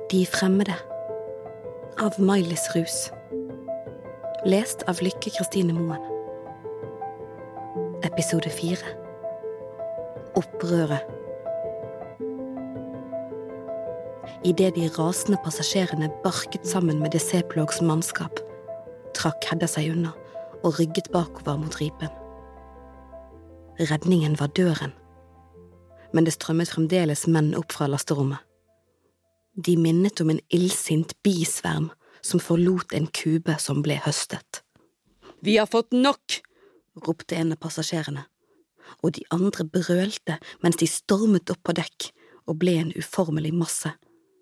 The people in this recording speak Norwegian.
De fremmede av Maj-Lis Rus. Lest av Lykke Kristine Moen. Episode 4. Opprøret. I det de rasende passasjerene barket sammen med DC-plogs mannskap, trakk Hedda seg unna og rygget bakover mot ripen. Redningen var døren, men det strømmet fremdeles menn opp fra lasterommet. De minnet om en illsint bisverm som forlot en kube som ble høstet. «Vi har fått nok!» ropte en av passasjerene, og de andre brølte mens de stormet opp på dekk og ble en uformelig masse